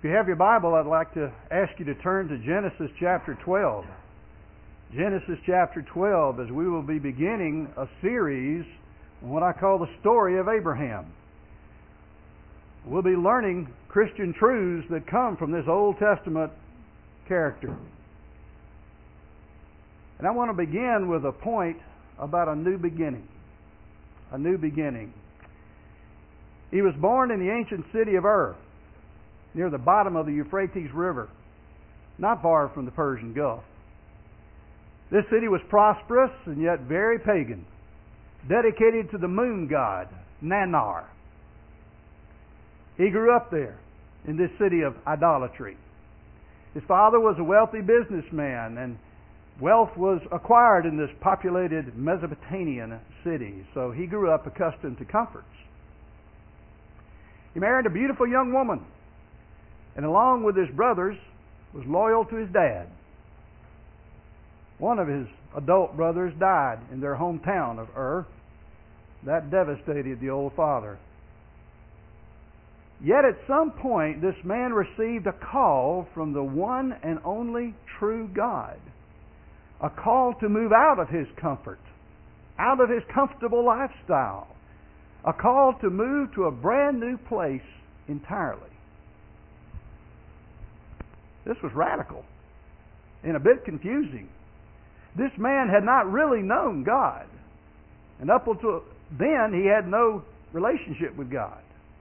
If you have your Bible, I'd like to ask you to turn to Genesis chapter 12. Genesis chapter 12, as we will be beginning a series on what I call the story of Abraham. We'll be learning Christian truths that come from this Old Testament character. And I want to begin with a point about a new beginning. A new beginning. He was born in the ancient city of Ur, near the bottom of the Euphrates River, not far from the Persian Gulf. This city was prosperous and yet very pagan, dedicated to the moon god, Nannar. He grew up there in this city of idolatry. His father was a wealthy businessman, and wealth was acquired in this populated Mesopotamian city, so he grew up accustomed to comforts. He married a beautiful young woman, and along with his brothers, was loyal to his dad. One of his adult brothers died in their hometown of Ur. That devastated the old father. Yet at some point, this man received a call from the one and only true God. A call to move out of his comfort, out of his comfortable lifestyle. A call to move to a brand new place entirely. This was radical and a bit confusing. This man had not really known God. And up until then, he had no relationship with God.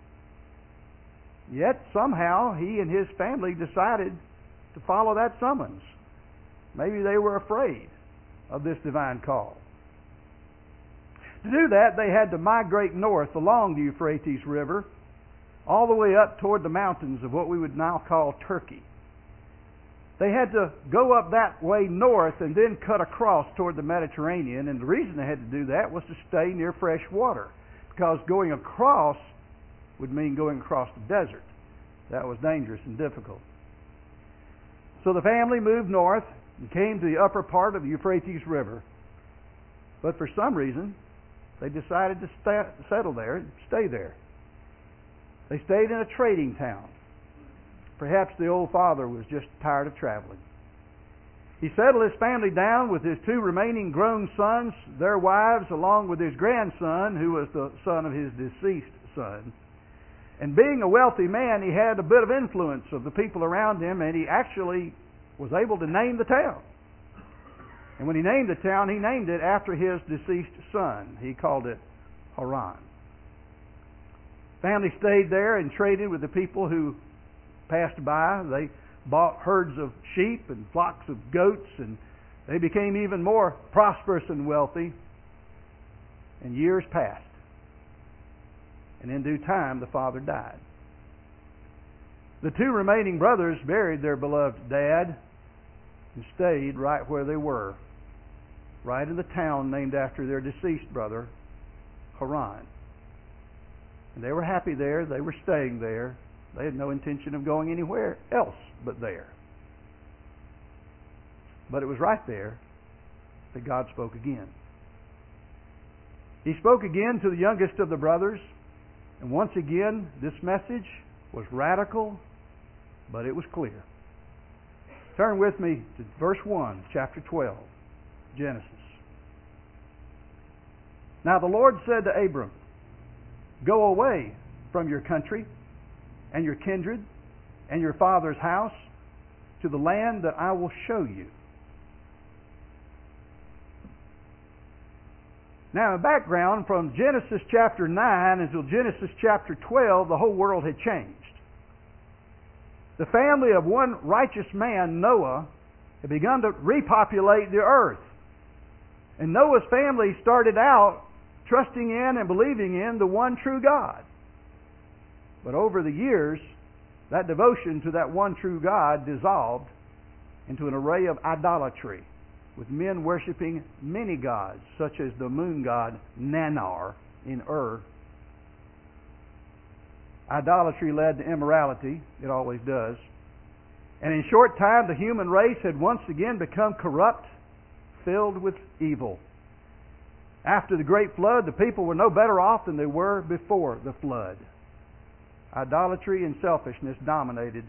Yet somehow he and his family decided to follow that summons. Maybe they were afraid of this divine call. To do that, they had to migrate north along the Euphrates River, all the way up toward the mountains of what we would now call Turkey. They had to go up that way north and then cut across toward the Mediterranean, and the reason they had to do that was to stay near fresh water, because going across would mean going across the desert. That was dangerous and difficult. So the family moved north and came to the upper part of the Euphrates River. But for some reason, they decided to settle there and stay there. They stayed in a trading town. Perhaps the old father was just tired of traveling. He settled his family down with his two remaining grown sons, their wives, along with his grandson, who was the son of his deceased son. And being a wealthy man, he had a bit of influence of the people around him, and he actually was able to name the town. And when he named the town, he named it after his deceased son. He called it Haran. Family stayed there and traded with the people who passed by. They bought herds of sheep and flocks of goats, and they became even more prosperous and wealthy. And years passed. And in due time, the father died. The two remaining brothers buried their beloved dad and stayed right where they were, right in the town named after their deceased brother, Haran. And they were happy there. They were staying there. They had no intention of going anywhere else but there. But it was right there that God spoke again. He spoke again to the youngest of the brothers, and once again, this message was radical, but it was clear. Turn with me to verse 1, chapter 12, Genesis. Now the Lord said to Abram, "Go away from your country and your kindred and your father's house to the land that I will show you." Now, in background, from Genesis chapter 9 until Genesis chapter 12, the whole world had changed. The family of one righteous man, Noah, had begun to repopulate the earth. And Noah's family started out trusting in and believing in the one true God. But over the years, that devotion to that one true God dissolved into an array of idolatry, with men worshiping many gods, such as the moon god Nannar in Ur. Idolatry led to immorality. It always does. And in short time, the human race had once again become corrupt, filled with evil. After the great flood, the people were no better off than they were before the flood. Idolatry and selfishness dominated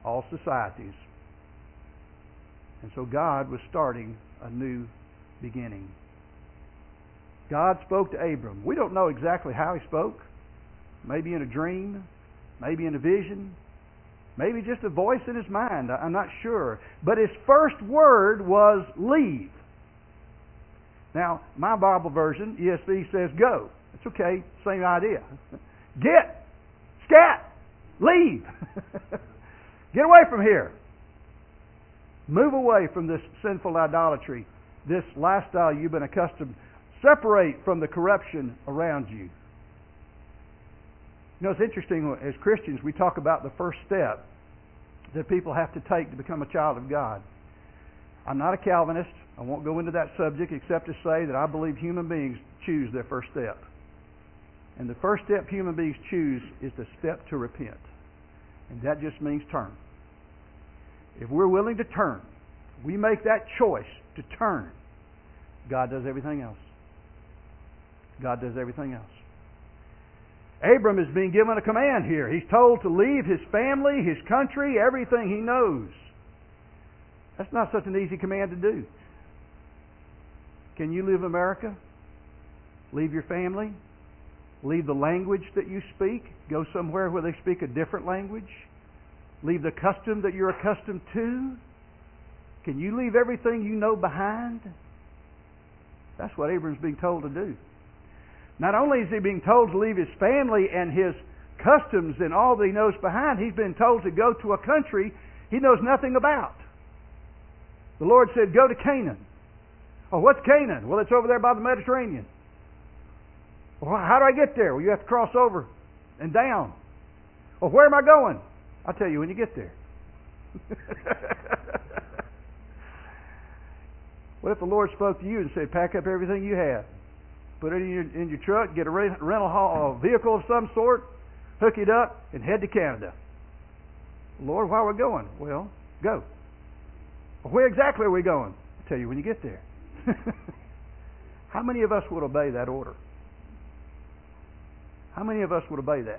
all societies. And so God was starting a new beginning. God spoke to Abram. We don't know exactly how He spoke. Maybe in a dream, maybe in a vision, maybe just a voice in his mind. I'm not sure. But his first word was leave. Now, my Bible version, ESV, says go. It's okay. Same idea. Get. Scat. Leave. Get away from here. Move away from this sinful idolatry, this lifestyle you've been accustomed. Separate from the corruption around you. You know, it's interesting, as Christians, we talk about the first step that people have to take to become a child of God. I'm not a Calvinist. I won't go into that subject except to say that I believe human beings choose their first step. And the first step human beings choose is the step to repent. And that just means turn. If we're willing to turn, we make that choice to turn, God does everything else. God does everything else. Abram is being given a command here. He's told to leave his family, his country, everything he knows. That's not such an easy command to do. Can you leave America? Leave your family? Leave the language that you speak? Go somewhere where they speak a different language? Leave the custom that you're accustomed to? Can you leave everything you know behind? That's what Abram's being told to do. Not only is he being told to leave his family and his customs and all that he knows behind, he's been told to go to a country he knows nothing about. The Lord said, go to Canaan. Oh, what's Canaan? Well, it's over there by the Mediterranean. Well, how do I get there? Well, you have to cross over and down. Well, where am I going? I'll tell you when you get there. What if the Lord spoke to you and said, pack up everything you have, put it in your truck, get a rental vehicle of some sort, hook it up, and head to Canada? Lord, where are we going? Well, go. Well, where exactly are we going? I'll tell you when you get there. How many of us would obey that order? How many of us would obey that?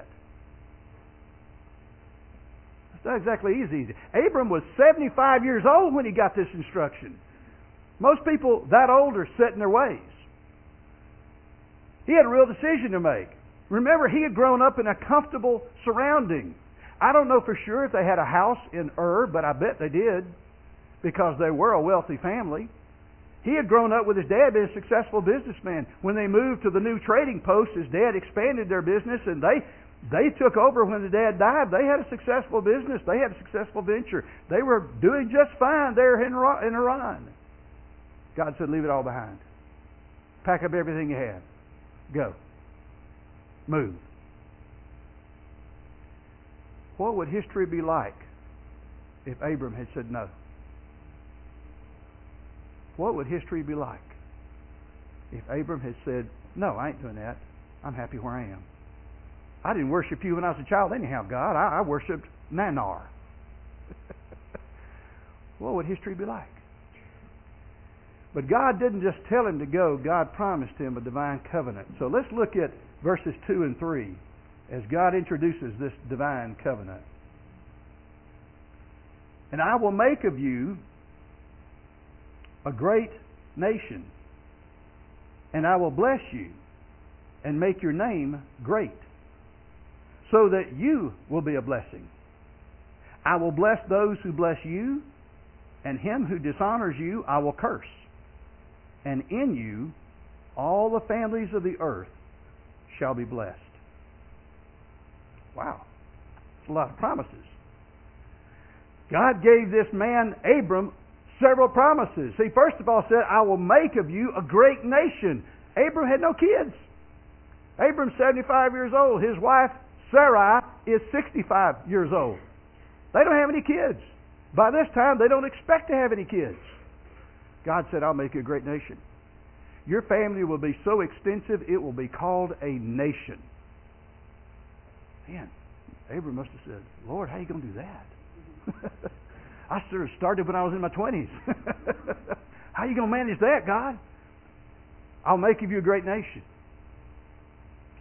It's not exactly easy. Abram was 75 years old when he got this instruction. Most people that old are set in their ways. He had a real decision to make. Remember, he had grown up in a comfortable surrounding. I don't know for sure if they had a house in Ur, but I bet they did, because they were a wealthy family. He had grown up with his dad being a successful businessman. When they moved to the new trading post, his dad expanded their business, and they took over when the dad died. They had a successful business. They had a successful venture. They were doing just fine there in Haran. God said, leave it all behind. Pack up everything you have. Go. Move. What would history be like if Abram had said no? What would history be like if Abram had said, no, I ain't doing that. I'm happy where I am. I didn't worship you when I was a child anyhow, God. I worshipped Nanar. What would history be like? But God didn't just tell him to go. God promised him a divine covenant. So let's look at verses 2 and 3 as God introduces this divine covenant. And I will make of you a great nation, and I will bless you and make your name great, so that you will be a blessing. I will bless those who bless you, and him who dishonors you I will curse. And in you all the families of the earth shall be blessed. Wow. That's a lot of promises. God gave this man, Abram, several promises. He first of all said, I will make of you a great nation. Abram had no kids. Abram's 75 years old. His wife, Sarai, is 65 years old. They don't have any kids. By this time, they don't expect to have any kids. God said, I'll make you a great nation. Your family will be so extensive, it will be called a nation. Man, Abram must have said, Lord, how are you going to do that? I sort of started when I was in my 20s. How are you going to manage that, God? I'll make of you a great nation.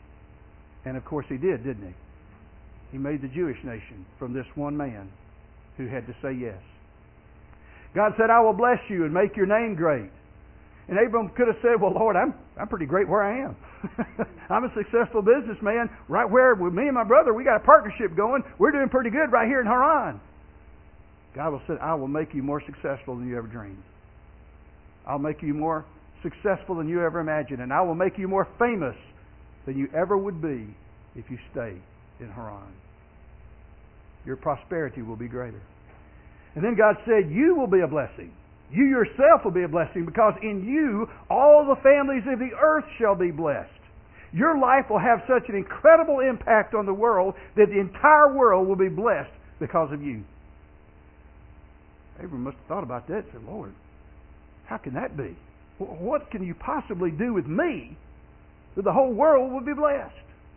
And of course he did, didn't he? He made the Jewish nation from this one man. who had to say yes. God said, I will bless you and make your name great. And Abram could have said, well, Lord, I'm pretty great where I am. I'm a successful businessman right where with me and my brother, we got a partnership going. We're doing pretty good right here in Haran. God will say, I will make you more successful than you ever dreamed. I'll make you more successful than you ever imagined. And I will make you more famous than you ever would be if you stay in Haran. Your prosperity will be greater. And then God said, you will be a blessing. You yourself will be a blessing because in you all the families of the earth shall be blessed. Your life will have such an incredible impact on the world that the entire world will be blessed because of you. Abram must have thought about that and said, Lord, how can that be? What can you possibly do with me that the whole world will be blessed?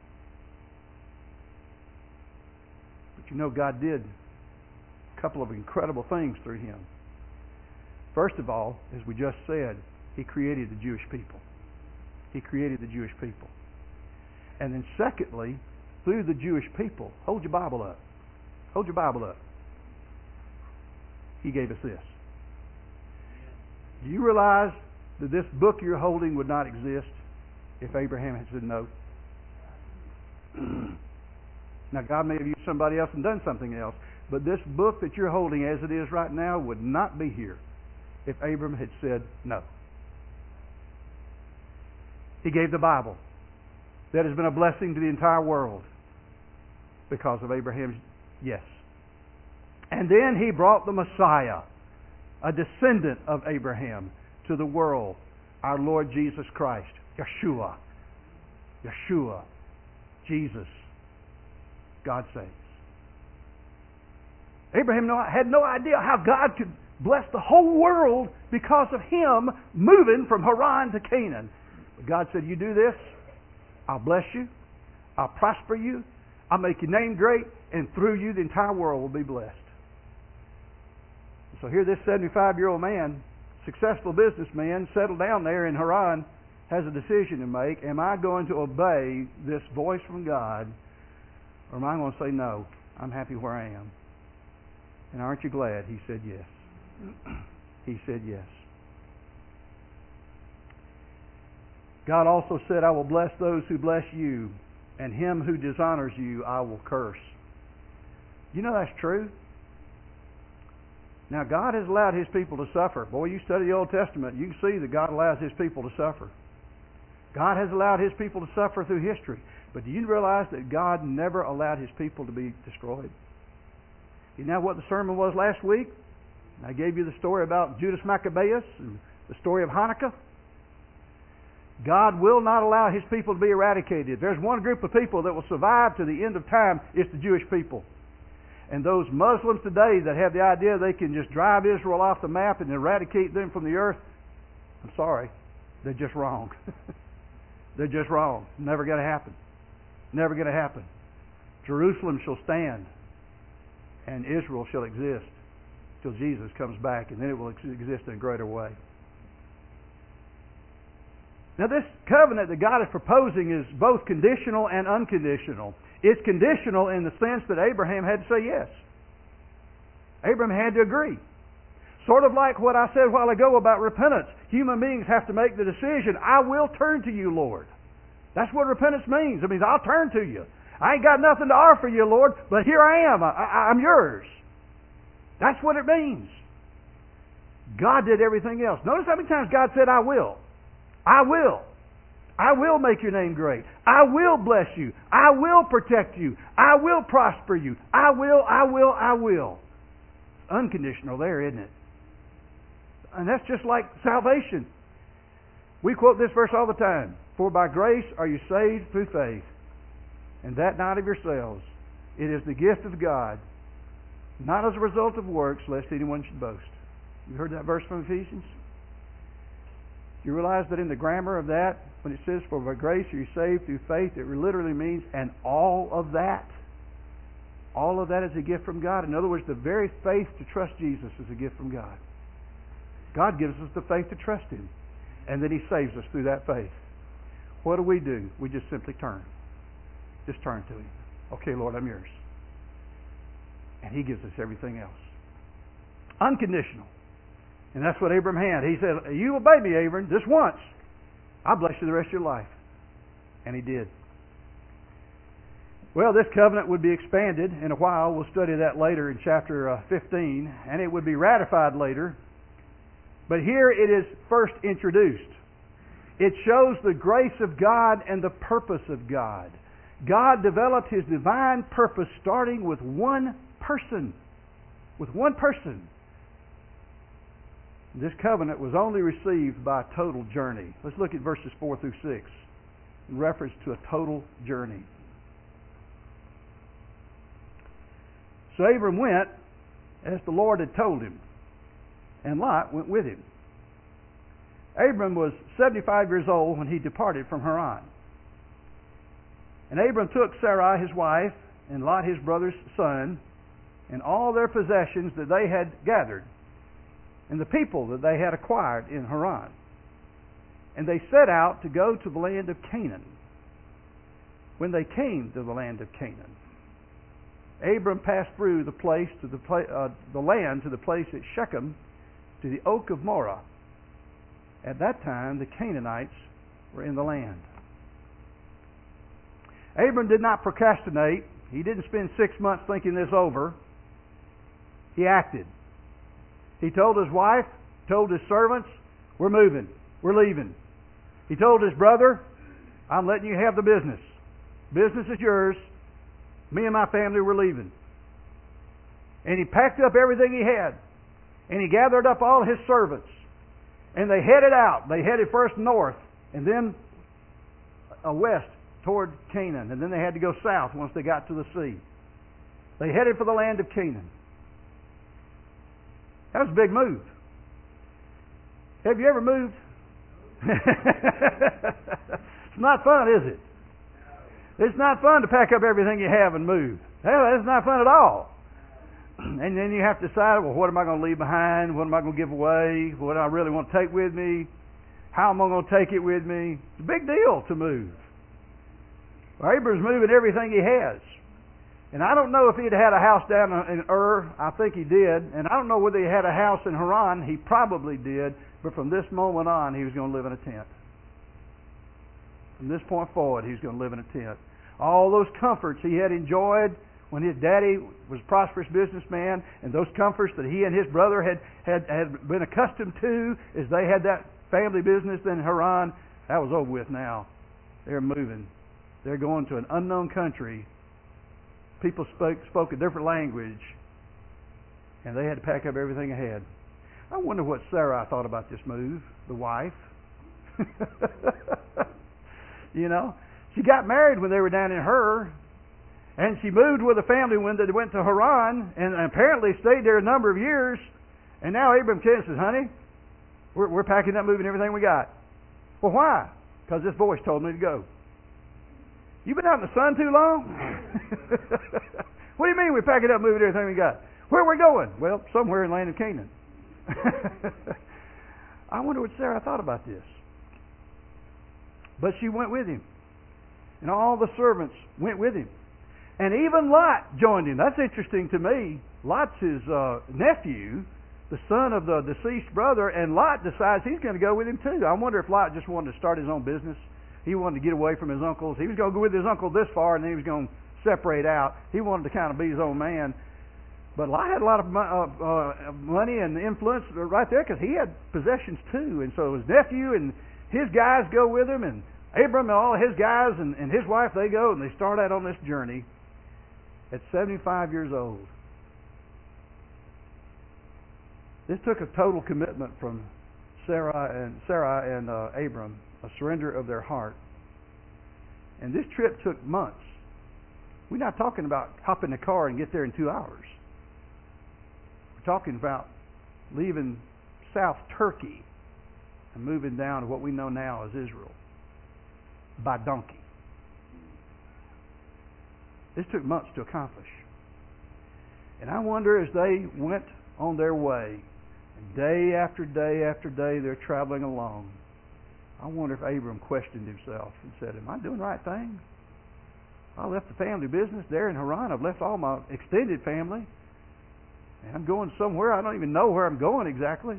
But you know, God did a couple of incredible things through him. First of all, as we just said, he created the Jewish people. He created the Jewish people. And then secondly, through the Jewish people, hold your Bible up. Hold your Bible up. He gave us this. Do you realize that this book you're holding would not exist if Abraham had said no? Now, God may have used somebody else and done something else, but this book that you're holding as it is right now would not be here if Abram had said no. He gave the Bible. That has been a blessing to the entire world because of Abraham's yes. And then he brought the Messiah, a descendant of Abraham, to the world, our Lord Jesus Christ, Yeshua. Yeshua, Jesus, God saves. Abraham had no idea how God could bless the whole world because of him moving from Haran to Canaan. But God said, you do this, I'll bless you, I'll prosper you, I'll make your name great, and through you the entire world will be blessed. So here this 75-year-old man, successful businessman, settled down there in Haran, has a decision to make. Am I going to obey this voice from God, or am I going to say no? I'm happy where I am. And aren't you glad he said yes? He said yes. God also said, I will bless those who bless you, and him who dishonors you I will curse. You know that's true? Now, God has allowed his people to suffer. Boy, you study the Old Testament, you can see that God allows his people to suffer. God has allowed his people to suffer through history. But do you realize that God never allowed his people to be destroyed? You know what the sermon was last week? I gave you the story about Judas Maccabeus and the story of Hanukkah. God will not allow his people to be eradicated. If there's one group of people that will survive to the end of time, it's the Jewish people. And those Muslims today that have the idea they can just drive Israel off the map and eradicate them from the earth, I'm sorry, they're just wrong. They're just wrong. Never going to happen. Never going to happen. Jerusalem shall stand, and Israel shall exist till Jesus comes back, and then it will exist in a greater way. Now, this covenant that God is proposing is both conditional and unconditional. It's conditional in the sense that Abraham had to say yes. Abraham had to agree. Sort of like what I said a while ago about repentance. Human beings have to make the decision, I will turn to you, Lord. That's what repentance means. It means I'll turn to you. I ain't got nothing to offer you, Lord, but here I am. I'm yours. That's what it means. God did everything else. Notice how many times God said, I will. I will. I will make your name great. I will bless you. I will protect you. I will prosper you. I will. Unconditional there, isn't it? And that's just like salvation. We quote this verse all the time. For by grace are you saved through faith, and that not of yourselves. It is the gift of God, not as a result of works, lest anyone should boast. You heard that verse from Ephesians? Do you realize that in the grammar of that, when it says, for by grace are you saved through faith, it literally means, and all of that is a gift from God. In other words, the very faith to trust Jesus is a gift from God. God gives us the faith to trust him, and then he saves us through that faith. What do? We just simply turn. Just turn to him. Okay, Lord, I'm yours. And he gives us everything else. Unconditional. And that's what Abram had. He said, you obey me, Abram, just once. I'll bless you the rest of your life. And he did. Well, this covenant would be expanded in a while. We'll study that later in chapter 15. And it would be ratified later. But here it is first introduced. It shows the grace of God and the purpose of God. God developed His divine purpose starting with one person. With one person. This covenant was only received by a total journey. Let's look at verses 4 through 6 in reference to a total journey. So Abram went as the Lord had told him, and Lot went with him. Abram was 75 years old when he departed from Haran. And Abram took Sarai his wife, and Lot his brother's son, and all their possessions that they had gathered, and the people that they had acquired in Haran. And they set out to go to the land of Canaan. When they came to the land of Canaan, Abram passed through the place to the land to the place at Shechem, to the oak of Moreh. At that time, the Canaanites were in the land. Abram did not procrastinate. He didn't spend 6 months thinking this over. He acted. He told his wife, told his servants, we're moving, we're leaving. He told his brother, I'm letting you have the business. Business is yours. Me and my family were leaving. And he packed up everything he had. And he gathered up all his servants. And they headed out. They headed first north and then west toward Canaan. And then they had to go south once they got to the sea. They headed for the land of Canaan. That was a big move. Have you ever moved? It's not fun, is it? It's not fun to pack up everything you have and move. Hell, it's not fun at all. And then you have to decide, well, what am I going to leave behind? What am I going to give away? What do I really want to take with me? How am I going to take it with me? It's a big deal to move. Well, Abram's moving everything he has. And I don't know if he'd had a house down in Ur. I think he did. And I don't know whether he had a house in Haran. He probably did. But from this moment on, he was going to live in a tent. From this point forward, he was going to live in a tent. All those comforts he had enjoyed when his daddy was a prosperous businessman, and those comforts that he and his brother had been accustomed to as they had that family business in Haran, that was over with now. They're moving. They're going to an unknown country. People spoke a different language, and they had to pack up everything ahead. I wonder what Sarai thought about this move, the wife. You know, she got married when they were down in Ur, and she moved with a family when they went to Haran, and apparently stayed there a number of years. And now Abram says, honey, we're packing up, moving everything we got. Well, why? Because this voice told me to go. You been out in the sun too long? What do you mean we're packing up, moving everything we got? Where are we going? Well, somewhere in the land of Canaan. I wonder what Sarah thought about this. But she went with him. And all the servants went with him. And even Lot joined him. That's interesting to me. Lot's his nephew, the son of the deceased brother, and Lot decides he's going to go with him too. I wonder if Lot just wanted to start his own business. He wanted to get away from his uncles. He was going to go with his uncle this far, and then he was going to separate out. He wanted to kind of be his own man. But Lot had a lot of money and influence right there because he had possessions too. And so his nephew and his guys go with him, and Abram and all his guys and his wife, they go, and they start out on this journey at 75 years old. This took a total commitment from Sarah and Abram, a surrender of their heart. And this trip took months. We're not talking about hop in the car and get there in 2 hours. We're talking about leaving South Turkey and moving down to what we know now as Israel by donkey. This took months to accomplish. And I wonder, as they went on their way, and day after day after day they're traveling along, I wonder if Abram questioned himself and said, am I doing the right thing? I left the family business there in Haran. I've left all my extended family. And I'm going somewhere. I don't even know where I'm going exactly.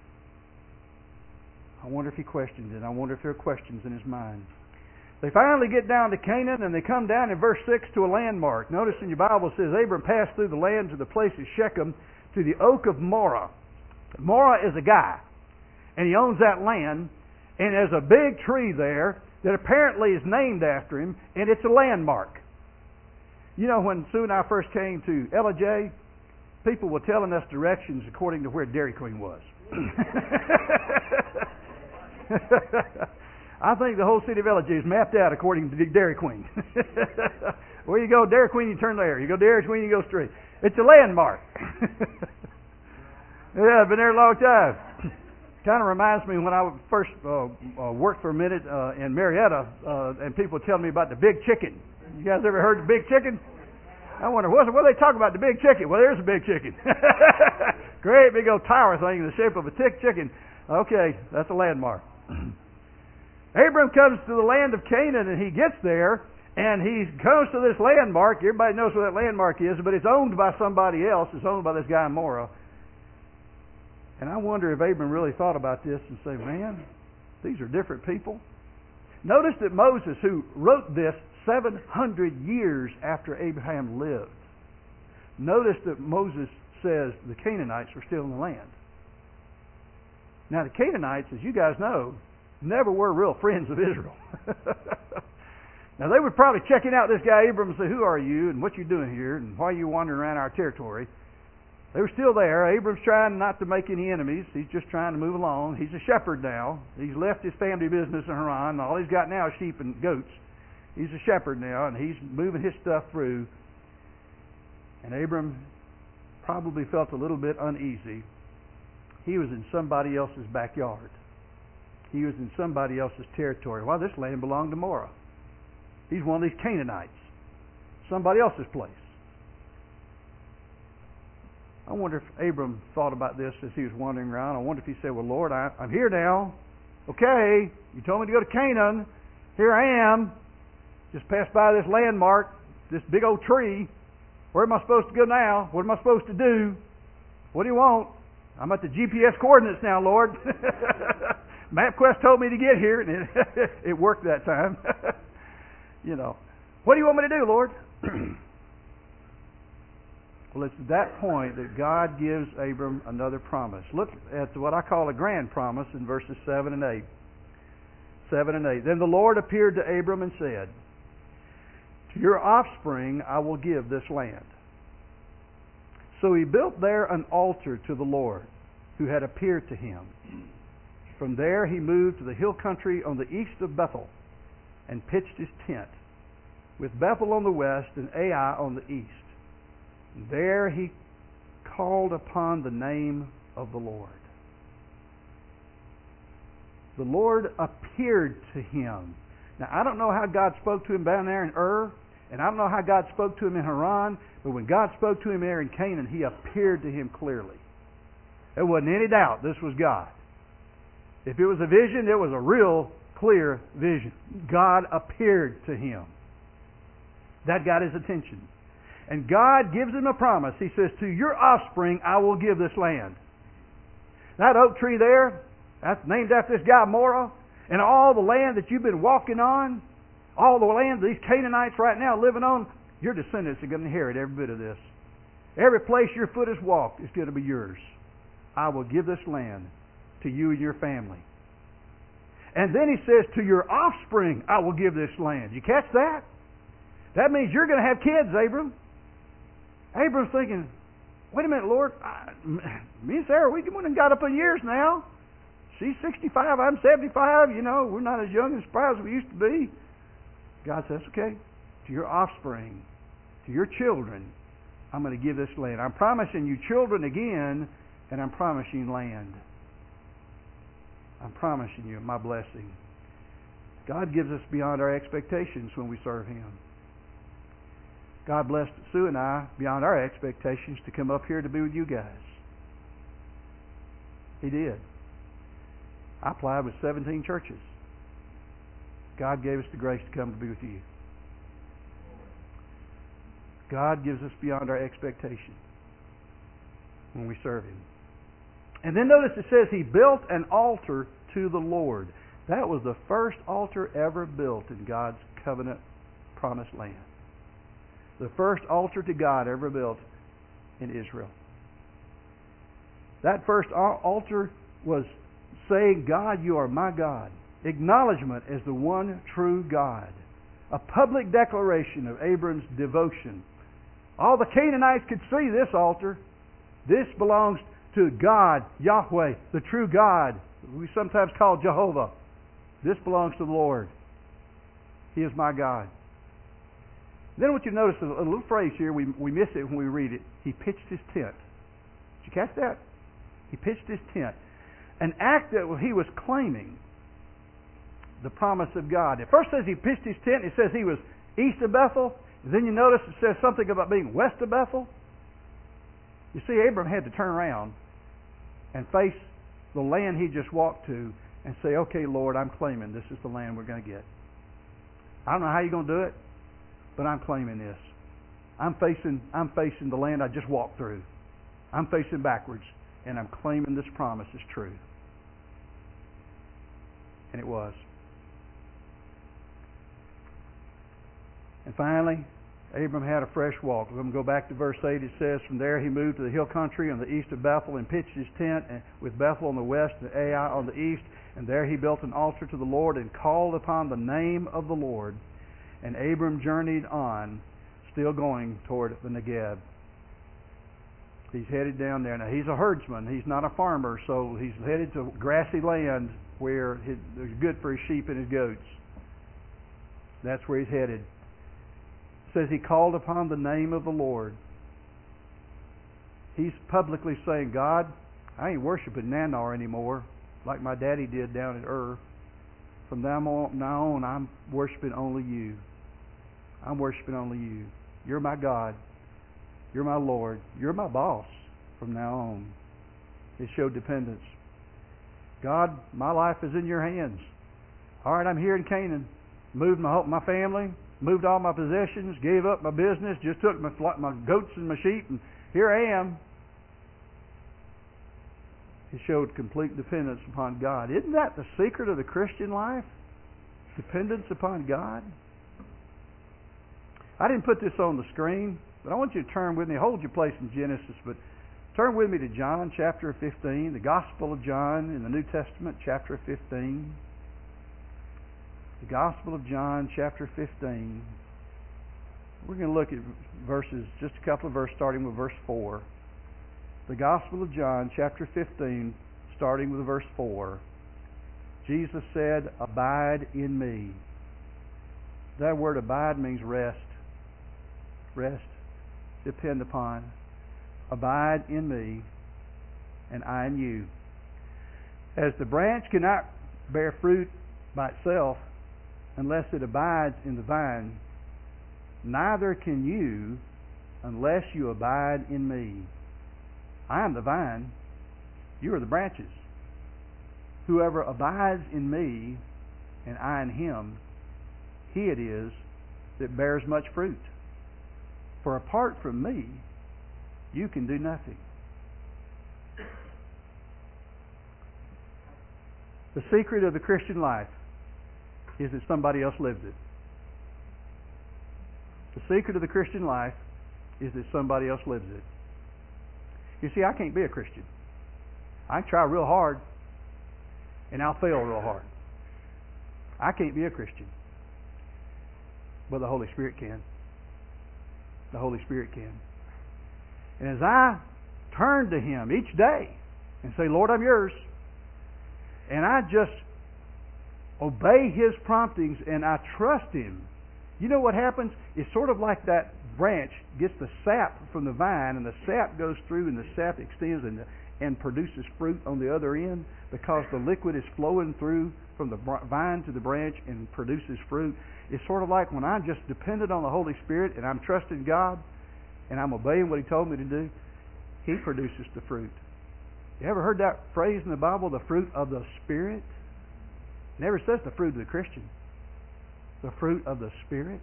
I wonder if he questions it. I wonder if there are questions in his mind. They finally get down to Canaan, and they come down in verse 6 to a landmark. Notice in your Bible it says, Abram passed through the land to the place of Shechem, to the oak of Moreh. Moreh is a guy, and he owns that land, and there's a big tree there that apparently is named after him, and it's a landmark. You know, when Sue and I first came to LJ, people were telling us directions according to where Dairy Queen was. I think the whole city of LJ is mapped out according to Dairy Queen. Where you go, Dairy Queen, you turn there. You go Dairy Queen, you go straight. It's a landmark. Yeah, I've been there a long time. Kind of reminds me when I first worked for a minute in Marietta, and people tell me about the Big Chicken. You guys ever heard of the Big Chicken? I wonder, what do they talk about the Big Chicken? Well, there's a Big Chicken. Great big old tower thing in the shape of a chicken. Okay, that's a landmark. Abram comes to the land of Canaan, and he gets there, and he goes to this landmark. Everybody knows where that landmark is, but it's owned by somebody else. It's owned by this guy Moreh. And I wonder if Abram really thought about this and say, man, these are different people. Notice that Moses, who wrote this 700 years after Abraham lived, notice that Moses says the Canaanites were still in the land. Now, the Canaanites, as you guys know, never were real friends of Israel. Now, they were probably checking out this guy Abram and say, who are you and what you doing here and why are you wandering around our territory? They were still there. Abram's trying not to make any enemies. He's just trying to move along. He's a shepherd now. He's left his family business in Haran. All he's got now is sheep and goats. He's a shepherd now, and he's moving his stuff through. And Abram probably felt a little bit uneasy. He was in somebody else's backyard. He was in somebody else's territory. Well, this land belonged to Moreh. He's one of these Canaanites. Somebody else's place. I wonder if Abram thought about this as he was wandering around. I wonder if he said, well, Lord, I'm here now. Okay, you told me to go to Canaan. Here I am. Just passed by this landmark, this big old tree. Where am I supposed to go now? What am I supposed to do? What do you want? I'm at the GPS coordinates now, Lord. MapQuest told me to get here, and it worked that time. You know. What do you want me to do, Lord? Well, it's at that point that God gives Abram another promise. Look at what I call a grand promise in verses 7 and 8. 7 and 8. Then the Lord appeared to Abram and said, to your offspring I will give this land. So he built there an altar to the Lord, who had appeared to him. From there he moved to the hill country on the east of Bethel, and pitched his tent, with Bethel on the west and Ai on the east. There he called upon the name of the Lord. The Lord appeared to him. Now, I don't know how God spoke to him down there in Ur, and I don't know how God spoke to him in Haran, but when God spoke to him there in Canaan, he appeared to him clearly. There wasn't any doubt this was God. If it was a vision, it was a real clear vision. God appeared to him. That got his attention. And God gives him a promise. He says, to your offspring I will give this land. That oak tree there, that's named after this guy Moreh. And all the land that you've been walking on, all the land these Canaanites right now living on, your descendants are going to inherit every bit of this. Every place your foot has walked is going to be yours. I will give this land to you and your family. And then he says, to your offspring I will give this land. You catch that? That means you're going to have kids, Abram. Abram's thinking, wait a minute, Lord. Me and Sarah, we got up in years now. She's 65, I'm 75. You know, we're not as young and spry as we used to be. God says, okay, to your offspring, to your children, I'm going to give this land. I'm promising you children again, and I'm promising land. I'm promising you my blessing. God gives us beyond our expectations when we serve Him. God blessed Sue and I beyond our expectations to come up here to be with you guys. He did. I applied with 17 churches. God gave us the grace to come to be with you. God gives us beyond our expectation. when we serve Him. And then notice it says He built an altar to the Lord. That was the first altar ever built in God's covenant promised land. The first altar to God ever built in Israel. That first altar was saying, God, you are my God. Acknowledgement as the one true God. A public declaration of Abram's devotion. All the Canaanites could see this altar. This belongs to God, Yahweh, the true God. We sometimes call Jehovah. This belongs to the Lord. He is my God. Then what you notice, a little phrase here, we miss it when we read it. He pitched his tent. Did you catch that? He pitched his tent. An act that he was claiming the promise of God. It first says he pitched his tent. It says he was east of Bethel. And then you notice it says something about being west of Bethel. You see, Abram had to turn around and face the land he just walked to and say, okay, Lord, I'm claiming this is the land we're going to get. I don't know how you're going to do it, but I'm claiming this. I'm facing the land I just walked through. I'm facing backwards, and I'm claiming this promise is true. And it was. And finally, Abram had a fresh walk. We're going to go back to verse 8. It says, from there he moved to the hill country on the east of Bethel and pitched his tent with Bethel on the west and Ai on the east. And there he built an altar to the Lord and called upon the name of the Lord. And Abram journeyed on, still going toward the Negeb. He's headed down there. Now, he's a herdsman. He's not a farmer, so he's headed to grassy land where it's good for his sheep and his goats. That's where he's headed. It says he called upon the name of the Lord. He's publicly saying, God, I ain't worshiping Nanar anymore like my daddy did down at Ur. From now on, I'm worshiping only you. I'm worshiping only you. You're my God. You're my Lord. You're my boss from now on. It showed dependence. God, my life is in your hands. All right, I'm here in Canaan. Moved my family, moved all my possessions, gave up my business, just took my goats and my sheep, and here I am. He showed complete dependence upon God. Isn't that the secret of the Christian life? Dependence upon God? I didn't put this on the screen, but I want you to turn with me. Hold your place in Genesis, but turn with me to John chapter 15, the Gospel of John in the New Testament, chapter 15. The Gospel of John, chapter 15. We're going to look at verses, just a couple of verses, starting with verse 4. The Gospel of John, chapter 15, starting with verse 4. Jesus said, abide in me. That word abide means rest. Rest. Depend upon. Abide in me, and I in you. As the branch cannot bear fruit by itself unless it abides in the vine, neither can you unless you abide in me. I am the vine, you are the branches. Whoever abides in me, and I in him, he it is that bears much fruit. For apart from me, you can do nothing. The secret of the Christian life is that somebody else lives it. The secret of the Christian life is that somebody else lives it. You see, I can't be a Christian. I can try real hard, and I'll fail real hard. I can't be a Christian. But the Holy Spirit can. The Holy Spirit can. And as I turn to Him each day and say, Lord, I'm yours, and I just obey His promptings and I trust Him, you know what happens? It's sort of like that branch gets the sap from the vine, and the sap goes through and the sap extends and produces fruit on the other end because the liquid is flowing through from the vine to the branch and produces fruit. It's sort of like when I'm just dependent on the Holy Spirit and I'm trusting God and I'm obeying what He told me to do, He produces the fruit. You ever heard that phrase in the Bible, the fruit of the Spirit? It never says the fruit of the Christian. The fruit of the Spirit.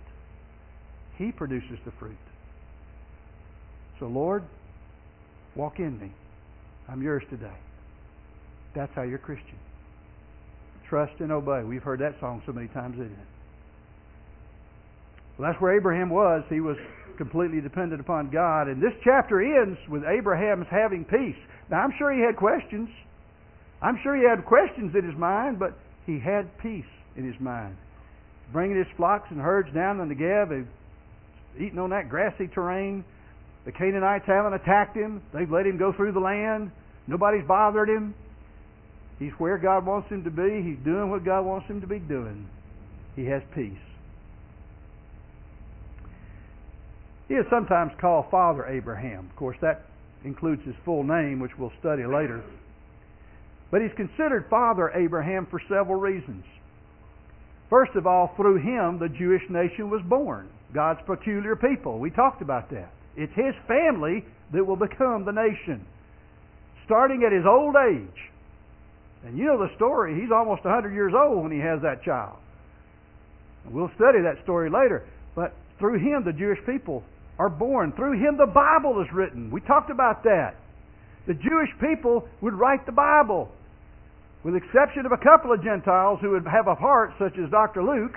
He produces the fruit. So Lord, walk in me. I'm yours today. That's how you're Christian. Trust and obey. We've heard that song so many times, isn't it? Well, that's where Abraham was. He was completely dependent upon God. And this chapter ends with Abraham's having peace. Now, I'm sure he had questions. I'm sure he had questions in his mind, but he had peace in his mind. Bringing his flocks and herds down in the Negev, eating on that grassy terrain. The Canaanites haven't attacked him. They've let him go through the land. Nobody's bothered him. He's where God wants him to be. He's doing what God wants him to be doing. He has peace. He is sometimes called Father Abraham. Of course, that includes his full name, which we'll study later. But he's considered Father Abraham for several reasons. First of all, through him, the Jewish nation was born. God's peculiar people. We talked about that. It's his family that will become the nation. Starting at his old age. And you know the story. He's almost 100 years old when he has that child. And we'll study that story later. But through him, the Jewish people are born. Through him, the Bible is written. We talked about that. The Jewish people would write the Bible. With the exception of a couple of Gentiles who would have a heart, such as Dr. Luke.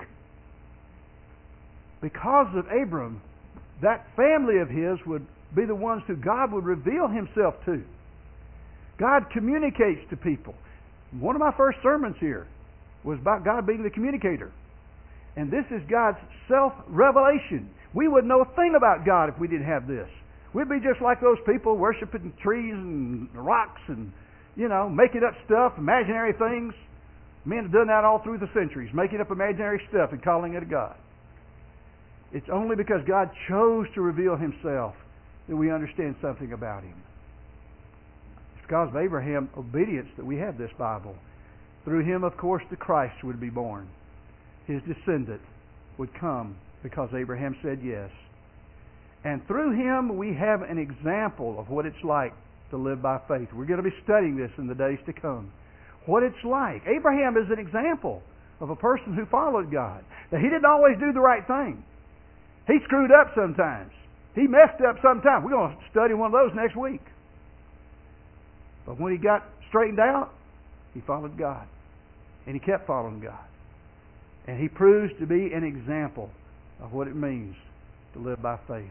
Because of Abram, that family of his would be the ones who God would reveal himself to. God communicates to people. One of my first sermons here was about God being the communicator. And this is God's self-revelation. We wouldn't know a thing about God if we didn't have this. We'd be just like those people worshiping trees and rocks and, making up stuff, imaginary things. Men have done that all through the centuries, making up imaginary stuff and calling it a God. It's only because God chose to reveal himself that we understand something about him. It's because of Abraham's obedience that we have this Bible. Through him, of course, the Christ would be born. His descendant would come because Abraham said yes. And through him, we have an example of what it's like to live by faith. We're going to be studying this in the days to come. What it's like. Abraham is an example of a person who followed God. Now, he didn't always do the right thing. He screwed up sometimes. He messed up sometimes. We're going to study one of those next week. But when he got straightened out, he followed God. And he kept following God. And he proves to be an example of what it means to live by faith.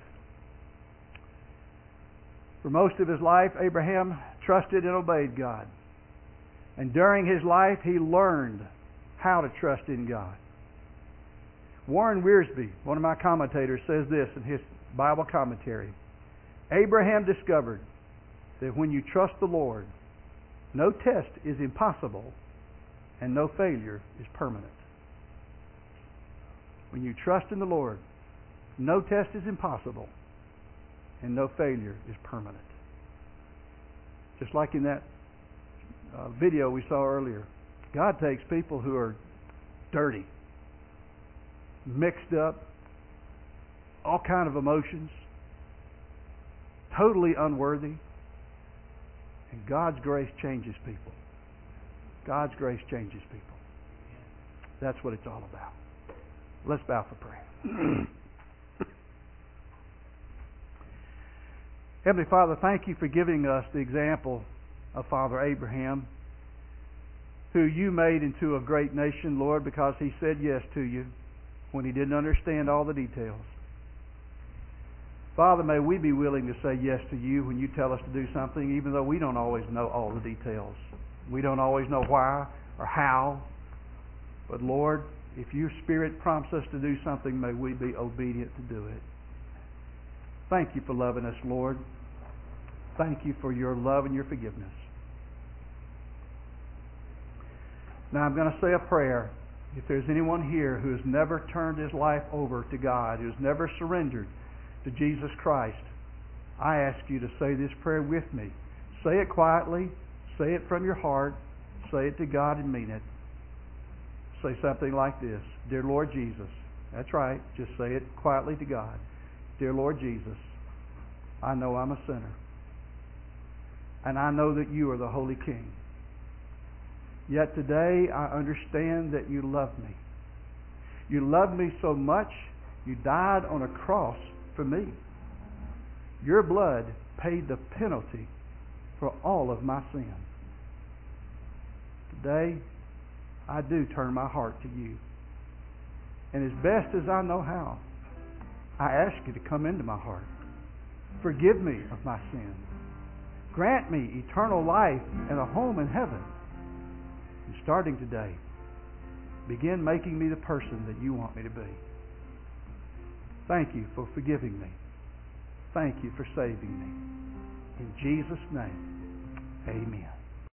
For most of his life, Abraham trusted and obeyed God. And during his life, he learned how to trust in God. Warren Wiersbe, one of my commentators, says this in his Bible commentary. Abraham discovered that when you trust the Lord, no test is impossible and no failure is permanent. When you trust in the Lord, no test is impossible and no failure is permanent. Just like in that video we saw earlier, God takes people who are dirty, mixed up, all kind of emotions, totally unworthy, and God's grace changes people. God's grace changes people. That's what it's all about. Let's bow for prayer. Heavenly Father, thank you for giving us the example of Father Abraham, who you made into a great nation, Lord, because he said yes to you when he didn't understand all the details. Father, may we be willing to say yes to you when you tell us to do something, even though we don't always know all the details. We don't always know why or how. But Lord, if your Spirit prompts us to do something, may we be obedient to do it. Thank you for loving us, Lord. Thank you for your love and your forgiveness. Now I'm going to say a prayer. If there's anyone here who has never turned his life over to God, who has never surrendered to Jesus Christ, I ask you to say this prayer with me. Say it quietly. Say it from your heart. Say it to God and mean it. Say something like this. Dear Lord Jesus. That's right. Just say it quietly to God. Dear Lord Jesus, I know I'm a sinner. And I know that you are the Holy King. Yet today I understand that you love me. You love me so much, you died on a cross for me. Your blood paid the penalty for all of my sin. Today, I do turn my heart to you. And as best as I know how, I ask you to come into my heart. Forgive me of my sin. Grant me eternal life and a home in heaven. And starting today, begin making me the person that you want me to be. Thank you for forgiving me. Thank you for saving me. In Jesus' name, amen.